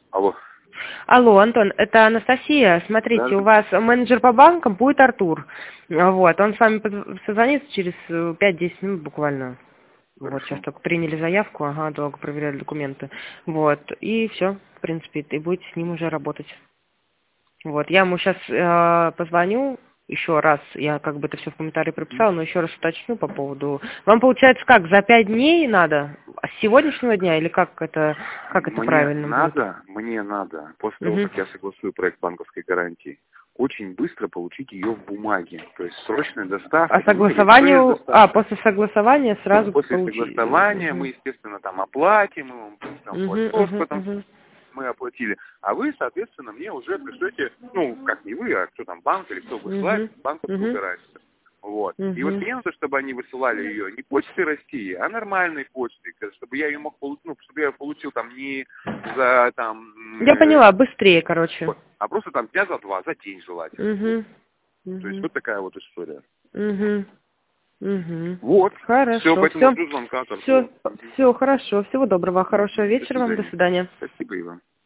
Алло. Алло, Антон, это Анастасия. Да, Смотрите, да. у вас менеджер по банкам будет Артур. Вот, он с вами созвонится через 5-10 минут буквально. Вот, сейчас Хорошо. только приняли заявку, ага, долго проверяли документы. Вот, и все, в принципе, и будете с ним уже работать. Вот, я ему сейчас позвоню еще раз, я как бы это все в комментарии прописала, но еще раз уточню по поводу... Вам получается как, за 5 дней надо? С сегодняшнего дня или как это правильно будет? Мне надо, после того, Угу. как я согласую проект банковской гарантии, очень быстро получить ее в бумаге. То есть срочная доставка, А там, ну, или экспресс согласованию... доставка. после согласования сразу После получить. согласования мы, естественно, там оплатим, мы вам там платеж потом Угу. мы оплатили. А вы, соответственно, мне уже пришлете, ну, как не вы, а кто там, банк или кто высылает Угу. банковскую Угу. гарантию. Вот. И вот Угу. клиенту, чтобы они высылали ее не почтой России, а нормальной почтой, чтобы я ее мог получить, ну, чтобы я ее получил там не за там, Я поняла, быстрее, короче. а просто там дня за два, за день желательно. Угу. То есть Угу. вот такая вот история. Угу. Угу. Вот. Все, Хорошо, поэтому все. жду звонка от Все, Артура. все хорошо. Всего доброго, хорошего До вечера вам, до свидания. свидания. Спасибо, Иван.